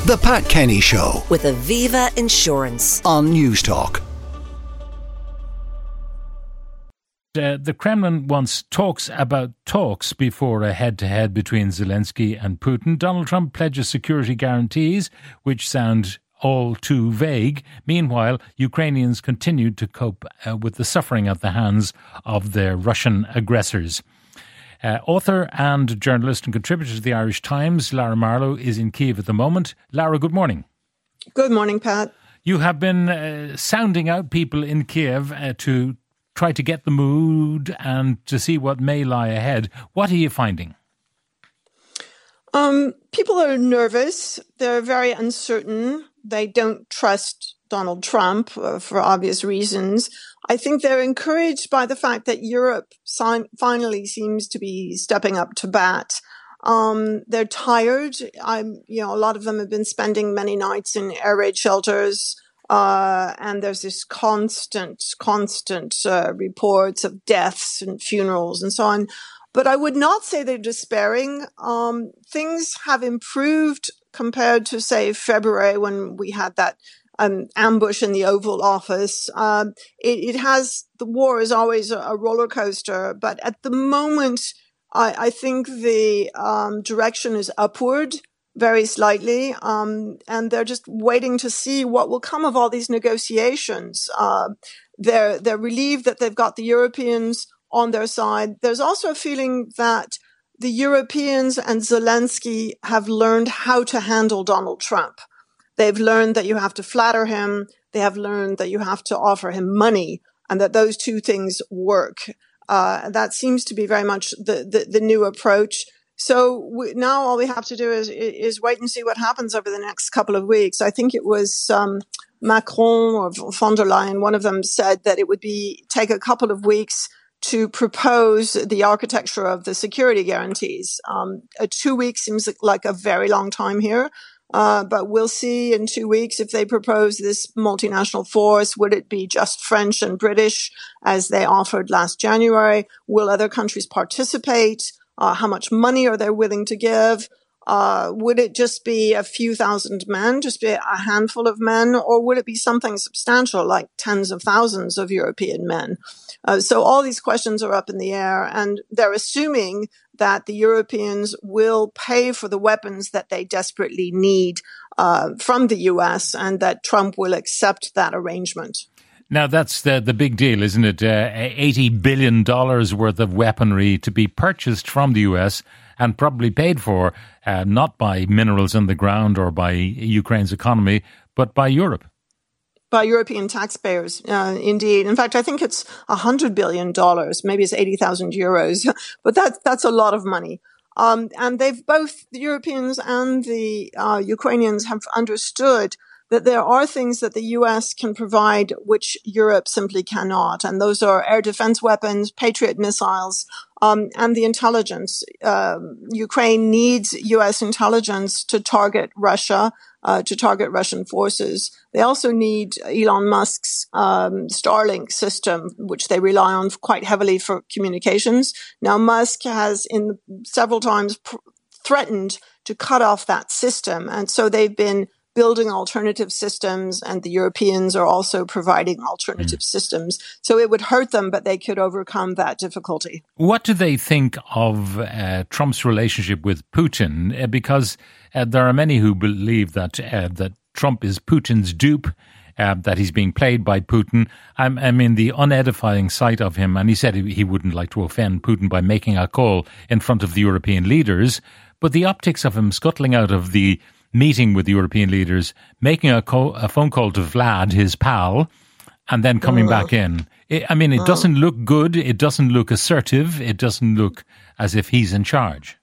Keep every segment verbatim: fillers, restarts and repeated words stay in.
The Pat Kenny Show with Aviva Insurance on News Talk. Uh, the Kremlin wants talks about talks before a head-to-head between Zelensky and Putin. Donald Trump pledges security guarantees, which sound all too vague. Meanwhile, Ukrainians continued to cope uh, with the suffering at the hands of their Russian aggressors. Uh, author and journalist and contributor to the Irish Times, Lara Marlowe, is in Kyiv at the moment. Lara, good morning. Good morning, Pat. You have been uh, sounding out people in Kyiv uh, to try to get the mood and to see what may lie ahead. What are you finding? Um, people are nervous. They're very uncertain. They don't trust Donald Trump uh, for obvious reasons. I think they're encouraged by the fact that Europe si- finally seems to be stepping up to bat. Um, they're tired. I'm, you know, a lot of them have been spending many nights in air raid shelters. Uh, and there's this constant, constant uh, reports of deaths and funerals and so on. But I would not say they're despairing. Um, things have improved compared to, say, February when we had that um, ambush in the Oval Office. Um, it, it has, the war is always a, a roller coaster, but at the moment, I, I think the um, direction is upward very slightly, um, and they're just waiting to see what will come of all these negotiations. Uh, they're, they're relieved that they've got the Europeans on their side. There's also a feeling that the Europeans and Zelensky have learned how to handle Donald Trump. They've learned that you have to flatter him. They have learned that you have to offer him money, and that those two things work. Uh, that seems to be very much the, the, the new approach. So we, now all we have to do is, is wait and see what happens over the next couple of weeks. I think it was um, Macron or von der Leyen, one of them said that it would be take a couple of weeks to propose the architecture of the security guarantees. Um, uh, two weeks seems like a very long time here. Uh, but we'll see in two weeks if they propose this multinational force. Would it be just French and British as they offered last January? Will other countries participate? Uh, how much money are they willing to give? Uh, would it just be a few thousand men, just be a handful of men, or would it be something substantial like tens of thousands of European men? Uh, so all these questions are up in the air, and they're assuming that the Europeans will pay for the weapons that they desperately need uh, from the U S, and that Trump will accept that arrangement. Now, that's the the big deal, isn't it? Uh, eighty billion dollars worth of weaponry to be purchased from the U S and probably paid for, uh, not by minerals in the ground or by Ukraine's economy, but by Europe. By European taxpayers, uh, indeed. In fact, I think it's one hundred billion dollars. Maybe it's eighty thousand euros, but that, that's a lot of money. Um, and they've both, the Europeans and the uh, Ukrainians have understood that there are things that the U S can provide which Europe simply cannot. And those are air defense weapons, Patriot missiles, um, and the intelligence. Uh, Ukraine needs U S intelligence to target Russia, uh, to target Russian forces. They also need Elon Musk's um, Starlink system, which they rely on quite heavily for communications. Now, Musk has in several times pr- threatened to cut off that system. And so they've been building alternative systems, and the Europeans are also providing alternative mm. systems. So it would hurt them, but they could overcome that difficulty. What do they think of uh, Trump's relationship with Putin? Uh, because uh, there are many who believe that uh, that Trump is Putin's dupe, uh, that he's being played by Putin. I, I mean, the unedifying sight of him, and he said he, he wouldn't like to offend Putin by making a call in front of the European leaders, but the optics of him scuttling out of the meeting with the European leaders, making a, co- a phone call to Vlad, his pal, and then coming uh, back in. It, I mean, it uh, doesn't look good. It doesn't look assertive. It doesn't look as if he's in charge.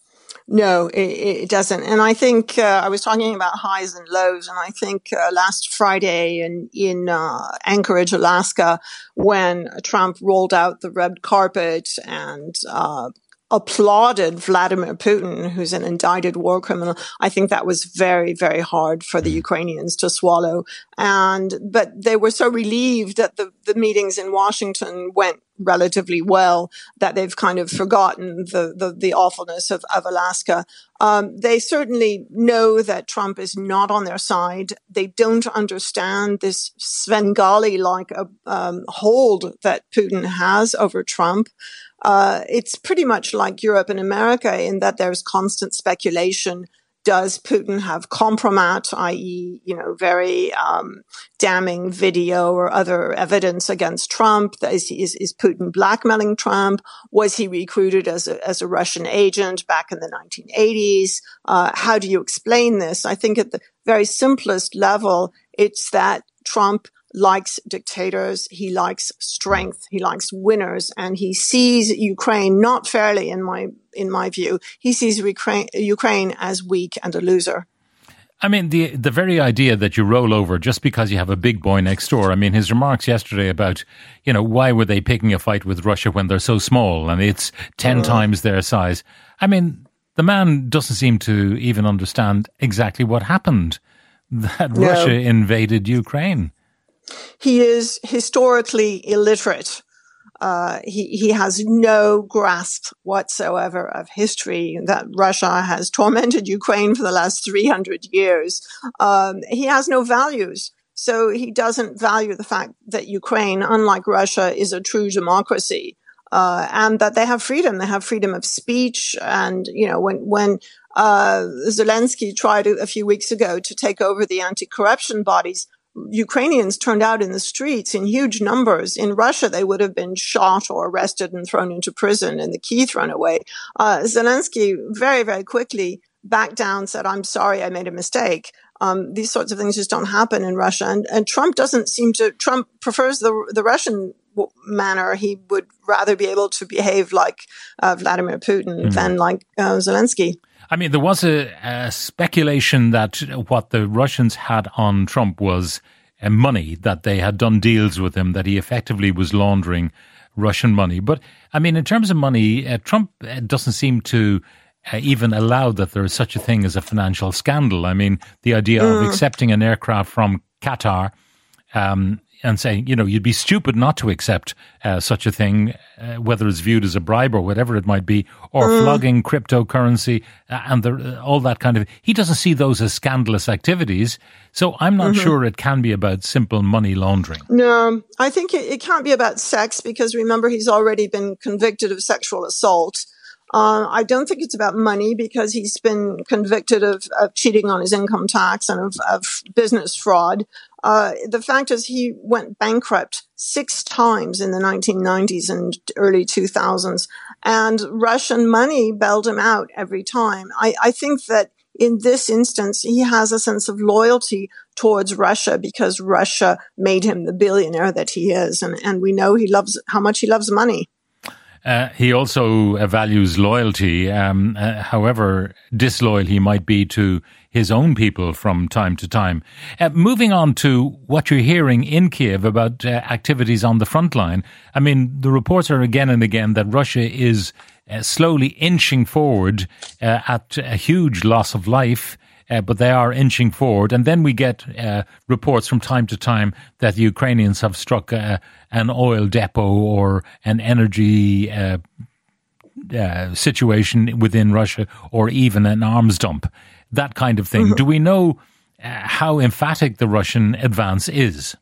No, it, it doesn't. And I think uh, I was talking about highs and lows, and I think uh, last Friday in, in uh, Anchorage, Alaska, when Trump rolled out the red carpet and uh applauded Vladimir Putin, who's an indicted war criminal. I think that was very, very hard for the Ukrainians to swallow. And, but they were so relieved that the, the meetings in Washington went relatively well, that they've kind of forgotten the, the, the awfulness of, of Alaska. Um, they certainly know that Trump is not on their side. They don't understand this Svengali-like uh, um, hold that Putin has over Trump. Uh, it's pretty much like Europe and America in that there's constant speculation. Does Putin have compromat, that is, you know, very um, damning video or other evidence against Trump? Is, is, is Putin blackmailing Trump? Was he recruited as a, as a Russian agent back in the nineteen eighties? Uh, how do you explain this? I think at the very simplest level, it's that Trump likes dictators, he likes strength, he likes winners, and he sees Ukraine not fairly, in my in my view. He sees Ukraine, Ukraine as weak and a loser. I mean, the the very idea that you roll over just because you have a big boy next door. I mean, his remarks yesterday about, you know, why were they picking a fight with Russia when they're so small and it's ten mm. times their size? I mean, the man doesn't seem to even understand exactly what happened, that no. Russia invaded Ukraine. He is historically illiterate. Uh, he, he has no grasp whatsoever of history, that Russia has tormented Ukraine for the last three hundred years. Um, he has no values. So he doesn't value the fact that Ukraine, unlike Russia, is a true democracy, uh, and that they have freedom. They have freedom of speech. And, you know, when, when, uh, Zelensky tried a, a few weeks ago to take over the anti-corruption bodies, Ukrainians turned out in the streets in huge numbers. In Russia, they would have been shot or arrested and thrown into prison and the key thrown away. Uh, Zelensky very, very quickly backed down, said, I'm sorry, I made a mistake. Um, these sorts of things just don't happen in Russia. And, and Trump doesn't seem to, Trump prefers the, the Russian manner. He would rather be able to behave like uh, Vladimir Putin mm-hmm. than like uh, Zelensky. I mean, there was a, a speculation that what the Russians had on Trump was uh, money, that they had done deals with him, that he effectively was laundering Russian money. But, I mean, in terms of money, uh, Trump uh, doesn't seem to uh, even allow that there is such a thing as a financial scandal. I mean, the idea mm. of accepting an aircraft from Qatar um, and saying, you know, you'd be stupid not to accept uh, such a thing, uh, whether it's viewed as a bribe or whatever it might be, or mm. flogging cryptocurrency uh, and the, uh, all that kind of. He doesn't see those as scandalous activities. So I'm not mm-hmm. sure it can be about simple money laundering. No, I think it, it can't be about sex, because remember, he's already been convicted of sexual assault. Uh, I don't think it's about money, because he's been convicted of, of cheating on his income tax and of, of business fraud. Uh, the fact is he went bankrupt six times in the nineteen nineties and early two thousands, and Russian money bailed him out every time. I, I think that in this instance, he has a sense of loyalty towards Russia because Russia made him the billionaire that he is. And, and we know he loves how much he loves money. Uh, he also uh, values loyalty, um, uh, however disloyal he might be to his own people from time to time. Uh, moving on to what you're hearing in Kiev about uh, activities on the front line. I mean, the reports are again and again that Russia is uh, slowly inching forward uh, at a huge loss of life. Uh, but they are inching forward. And then we get uh, reports from time to time that the Ukrainians have struck uh, an oil depot or an energy uh, uh, situation within Russia, or even an arms dump, that kind of thing. Mm-hmm. Do we know uh, how emphatic the Russian advance is?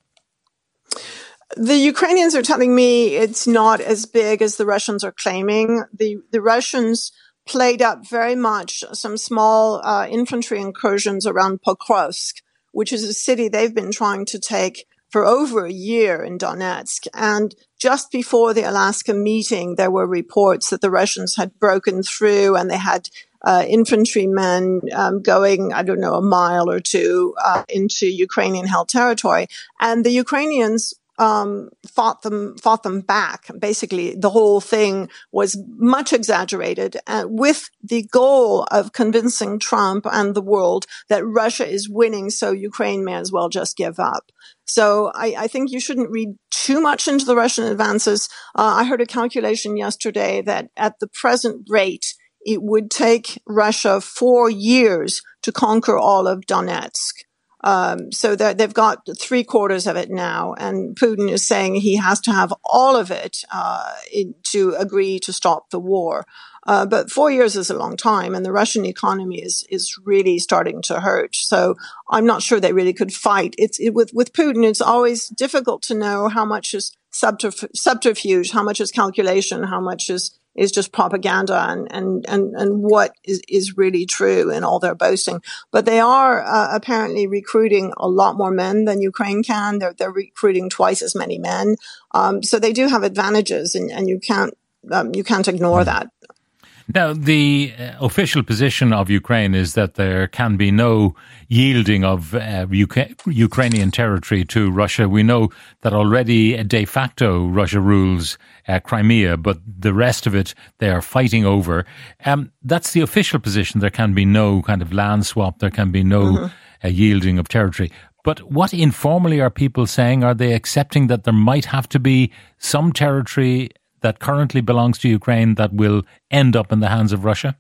The Ukrainians are telling me it's not as big as the Russians are claiming. The, the Russians played up very much some small uh, infantry incursions around Pokrovsk, which is a city they've been trying to take for over a year in Donetsk. And just before the Alaska meeting, there were reports that the Russians had broken through and they had uh, infantrymen um, going, I don't know, a mile or two uh, into Ukrainian-held territory. And the Ukrainians Um, fought them, fought them back. Basically, the whole thing was much exaggerated, uh, with the goal of convincing Trump and the world that Russia is winning, so Ukraine may as well just give up. So I, I think you shouldn't read too much into the Russian advances. Uh, I heard a calculation yesterday that at the present rate, it would take Russia four years to conquer all of Donetsk. Um, so they've got three quarters of it now, and Putin is saying he has to have all of it uh, in, to agree to stop the war. Uh, but four years is a long time, and the Russian economy is is really starting to hurt. So I'm not sure they really could fight. It's it, with with Putin, it's always difficult to know how much is subterf- subterfuge, how much is calculation, how much is is just propaganda, and, and, and, and what is, is really true in all their boasting. But they are uh, apparently recruiting a lot more men than Ukraine can. They're, they're recruiting twice as many men. Um, so they do have advantages, and, and you can't, um, you can't ignore that. Now, the uh, official position of Ukraine is that there can be no yielding of uh, U K- Ukrainian territory to Russia. We know that already de facto Russia rules uh, Crimea, but the rest of it they are fighting over. Um, that's the official position. There can be no kind of land swap. There can be no mm-hmm. uh, yielding of territory. But what informally are people saying? Are they accepting that there might have to be some territory that currently belongs to Ukraine that will end up in the hands of Russia?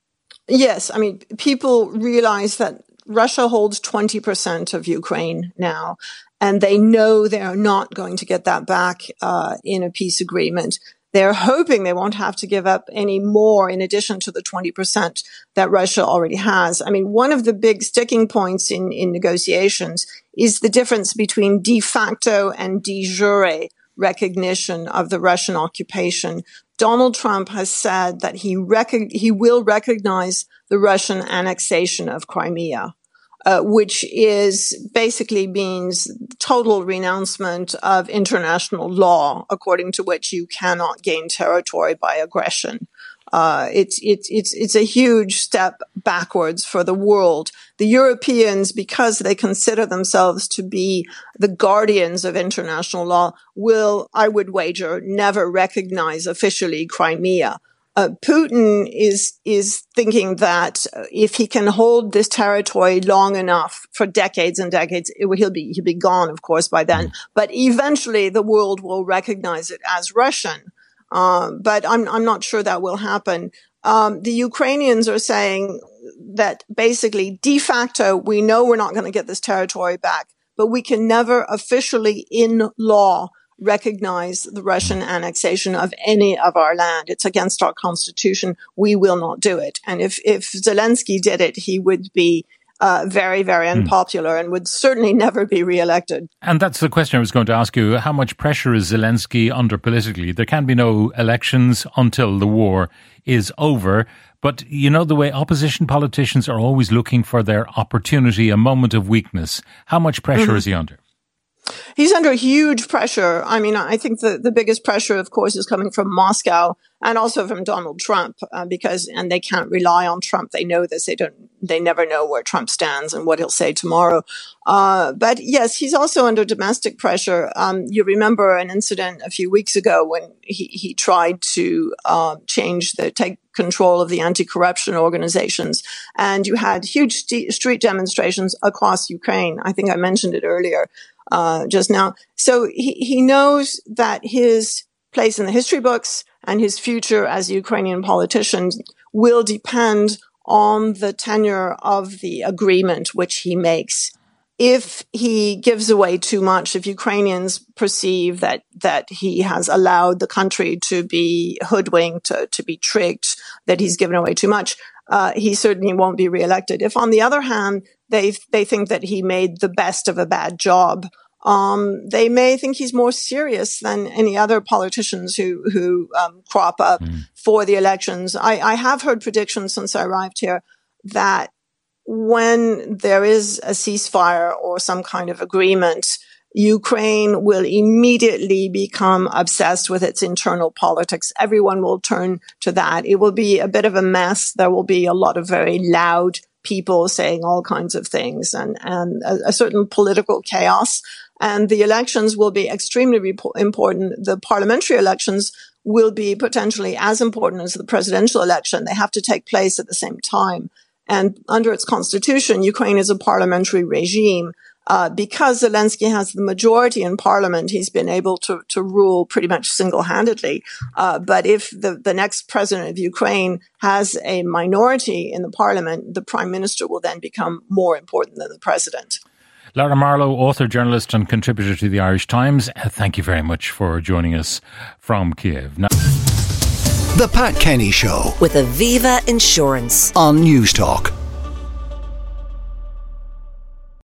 Yes. I mean, people realize that Russia holds twenty percent of Ukraine now, and they know they're not going to get that back uh, in a peace agreement. They're hoping they won't have to give up any more in addition to the twenty percent that Russia already has. I mean, one of the big sticking points in, in negotiations is the difference between de facto and de jure recognition of the Russian occupation. Donald Trump has said that he rec- he will recognize the Russian annexation of Crimea, uh, which is basically means total renouncement of international law, according to which you cannot gain territory by aggression. Uh, it's, it's, it's, it's a huge step backwards for the world. The Europeans, because they consider themselves to be the guardians of international law, will, I would wager, never recognize officially Crimea. Uh, Putin is, is thinking that if he can hold this territory long enough for decades and decades, it, he'll be, he'll be gone, of course, by then. But eventually the world will recognize it as Russian. Um, but I'm, I'm not sure that will happen. Um, the Ukrainians are saying that basically de facto, we know we're not going to get this territory back, but we can never officially in law recognize the Russian annexation of any of our land. It's against our constitution. We will not do it. And if, if Zelensky did it, he would be Uh, very, very unpopular and would certainly never be re-elected. And that's the question I was going to ask you. How much pressure is Zelensky under politically? There can be no elections until the war is over. But you know the way opposition politicians are always looking for their opportunity, a moment of weakness. How much pressure mm-hmm. is he under? He's under huge pressure. I mean, I think the, the biggest pressure, of course, is coming from Moscow and also from Donald Trump, uh, because, and they can't rely on Trump. They know this. They don't, they never know where Trump stands and what he'll say tomorrow. Uh, but yes, he's also under domestic pressure. Um, you remember an incident a few weeks ago when he, he tried to, uh, change the, take control of the anti-corruption organizations. And you had huge st- street demonstrations across Ukraine. I think I mentioned it earlier. Uh, just now. So he, he knows that his place in the history books and his future as a Ukrainian politician will depend on the tenure of the agreement which he makes. If he gives away too much, if Ukrainians perceive that, that he has allowed the country to be hoodwinked, to, to be tricked, that he's given away too much, uh, he certainly won't be reelected. If, on the other hand, they, they think that he made the best of a bad job, um, they may think he's more serious than any other politicians who, who, um, crop up mm. for the elections. I, I have heard predictions since I arrived here that when there is a ceasefire or some kind of agreement, Ukraine will immediately become obsessed with its internal politics. Everyone will turn to that. It will be a bit of a mess. There will be a lot of very loud people saying all kinds of things and, and a, a certain political chaos. And the elections will be extremely repo- important. The parliamentary elections will be potentially as important as the presidential election. They have to take place at the same time. And under its constitution, Ukraine is a parliamentary regime. Uh, because Zelensky has the majority in parliament, he's been able to, to rule pretty much single-handedly. Uh, but if the, the next president of Ukraine has a minority in the parliament, the prime minister will then become more important than the president. Lara Marlowe, author, journalist and contributor to the Irish Times, uh, thank you very much for joining us from Kiev. Now- The Pat Kenny Show with Aviva Insurance on News Talk.